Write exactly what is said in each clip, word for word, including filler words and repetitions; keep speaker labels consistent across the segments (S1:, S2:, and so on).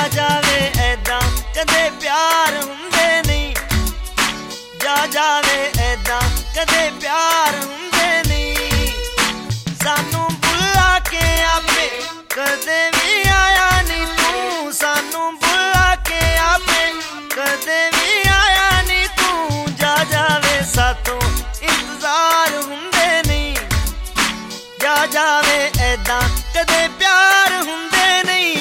S1: ਜਾਵੇ ਐਦਾਂ ਕਦੇ ਪਿਆਰ ਹੁੰਦੇ ਨਹੀਂ, ਜਾ ਜਾਵੇ ਐਦਾਂ ਕਦੇ ਪਿਆਰ ਹੁੰਦੇ ਨਹੀਂ। ਸਾਨੂੰ ਬੁਲਾ ਕੇ ਆਪੇ ਕਦੇ ਵੀ ਆਇਆ ਨਹੀਂ ਤੂੰ, ਸਾਨੂੰ ਬੁਲਾ ਕੇ ਆਪੇ ਕਦੇ ਵੀ ਆਇਆ ਨਹੀਂ ਤੂੰ। ਜਾ ਜਾਵੇ ਸਾਥੋਂ ਇੰਤਜ਼ਾਰ ਹੁੰਦੇ ਨਹੀਂ, ਜਾ ਜਾਵੇ ਐਦਾਂ ਕਦੇ ਪਿਆਰ ਹੁੰਦੇ ਨਹੀਂ।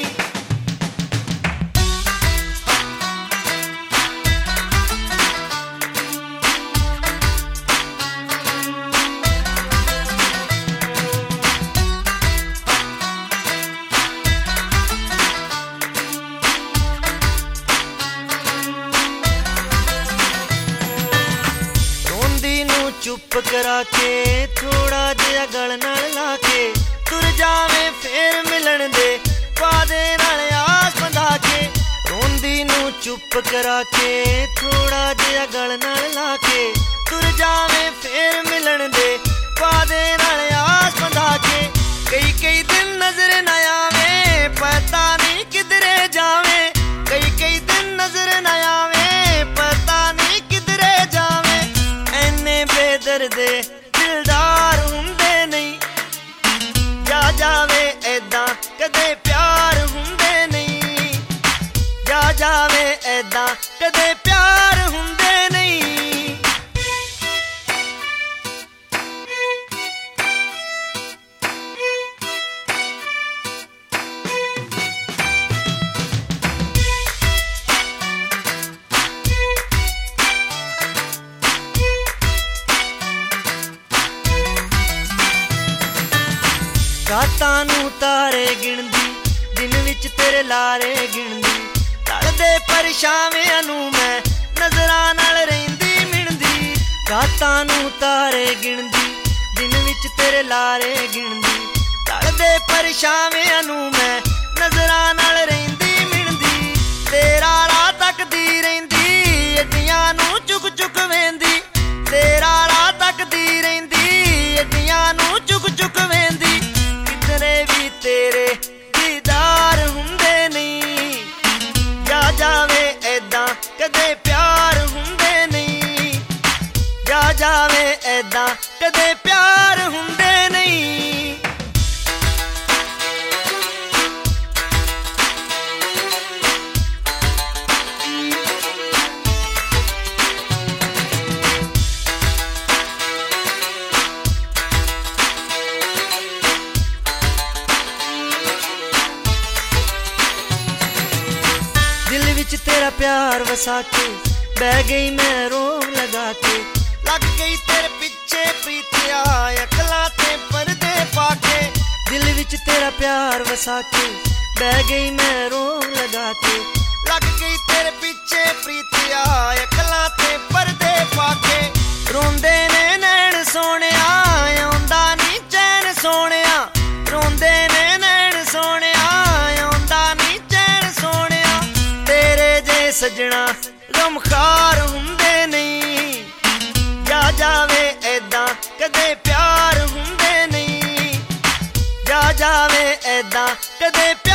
S1: ਚੁੱਪ ਕਰਾ ਕੇ ਥੋੜਾ ਜਿਹਾ ਗਲ ਨਾਲ ਲਾ ਕੇ ਤੁਰ ਜਾਵੇਂ ਫੇਰ ਮਿਲਣ ਦੇ ਵਾਅਦੇ ਨਾਲ ਆਸ ਬੰਧਾ ਕੇ। ਰੋਂਦੀ ਨੂੰ ਚੁੱਪ ਕਰਾ ਕੇ ਥੋੜਾ ਜਿਹਾ ਗਲ ਨਾਲ ਲਾ ਕੇ ਤੁਰ ਜਾਵੇਂ ਫੇਰ ਮਿਲਣ ਦੇ ਵਾਅਦੇ ਨਾਲ ਆਸ ਬੰਧਾ ਕੇ। ਕਈ ਕਈ ਦਿਨ ਨਜ਼ਰ ਨਾ ਆਵੇ ਪਤਾ ਨਹੀਂ ਕਿਧਰੇ ਜਾਵੇ, ਕਈ ਕਈ ਦਿਨ ਨਜ਼ਰ ਨਾ ਆਵੇ ਪਤਾ ਨਹੀਂ ਕਿਧਰੇ ਜਾਵੇ। ਐਨੇ ਬੇਦਰਦੇ ਦਿਲਦਾਰ ਹੁੰਦੇ ਨਹੀਂ, ਜਾ ਜਾਵੇ ਐਦਾਂ ਕਦੇ ਪਿਆਰ ਹੁੰਦੇ ਨਹੀਂ, ਜਾ ਜਾਵੇ ਐਦਾਂ ਕਦੇ ਪਿਆਰ ਹੁੰਦੇ ਨਹੀਂ। ਰਾਤਾਂ ਨੂੰ ਤਾਰੇ ਗਿਣਦੀ ਦਿਨ ਵਿੱਚ ਤੇਰੇ ਲਾਰੇ ਗਿਣਦੀ, ਢਲਦੇ ਪਰਛਾਵਿਆਂ ਨੂੰ ਮੈਂ ਨਜ਼ਰਾਂ ਨਾਲ ਰਹਿੰਦੀ ਮਿਣਦੀ। ਰਾਤਾਂ ਨੂੰ ਤਾਰੇ ਗਿਣਦੀ ਦਿਨ ਵਿੱਚ ਤੇਰੇ ਲਾਰੇ ਗਿਣਦੀ, ਢਲਦੇ ਪਰਛਾਵਿਆਂ ਨੂੰ ਮੈਂ ਨਜ਼ਰਾਂ ਨਾਲ ਰਹਿੰਦੀ ਮਿਣਦੀ। ਤੇਰਾ ਰਾਹ ਤੱਕਦੀ ਰਹਿੰਦੀ ਅੱਡੀਆਂ ਨੂੰ ਚੁੱਕ ਚੁੱਕ ਵੇਂਦੀ, ਤੇਰਾ ਰਾਹ ਤੱਕਦੀ ਰਹਿੰਦੀ ਅੱਡੀਆਂ ਨੂੰ ਚੁੱਕ ਚੁੱਕ ਵੇਂਦੀ। ਕਿਧਰੇ ਵੀ ਤੇਰੇ ਦੀਦਾਰ ਹੁੰਦੇ ਨਹੀਂ, ਜਾ ਜਾਵੇ ਐਦਾਂ ਕਦੇ ਪਿਆਰ ਹੁੰਦੇ ਨਹੀਂ, ਜਾ ਜਾਵੇ ਐਦਾਂ ਕਦੇ ਪਿਆਰ ਹੁੰਦੇ ਨਹੀਂ। ਦਿਲ ਵਿੱਚ ਤੇਰਾ ਪਿਆਰ ਵਸਾ ਕੇ ਬਹਿ ਗਈ ਮੈਂ ਰੋਗ ਲਗਾ ਕੇ, ਲੱਗ ਗਈ ਤੇਰੇ ਪਿੱਛੇ ਪ੍ਰੀਤਿਆ ਅਕਲਾਂ ਤੇ ਪਰਦੇ ਪਾ ਕੇ। ਦਿਲ ਵਿੱਚ ਤੇਰਾ ਪਿਆਰ ਵਸਾ ਕੇ ਬਹਿ ਗਈ ਮੈਂ ਰੋਗ ਲਗਾ ਕੇ, ਲੱਗ ਗਈ ਤੇਰੇ ਪਿੱਛੇ ਪ੍ਰੀਤਿਆ ਅਕਲਾਂ ਤੇ ਪਰਦੇ ਪਾ ਕੇ। ਰੋਂਦੇ ਨੇ ਨੈਣ ਸੋਹਣਿਆ ਆਉਂਦਾ ਨੀ ਚੈਨ ਸੋਹਣਿਆ, ਰੋਂਦੇ ਨੇ ਨੈਣ ਸੋਹਣਿਆ ਆਉਂਦਾ ਨੀ ਚੈਨ ਸੋਹਣਿਆ। ਤੇਰੇ ਜੇ ਸਜਣਾ ਗਮਖਾਰ ਹੁੰਦੇ ਨਹੀਂ, ਜਾ ਜਾਵੇ ਐਦਾਂ ਕਦੇ ਪਿਆਰ ਹੁੰਦੇ ਨਹੀਂ, ਜਾ ਜਾਵੇ ਐਦਾਂ ਕਦੇ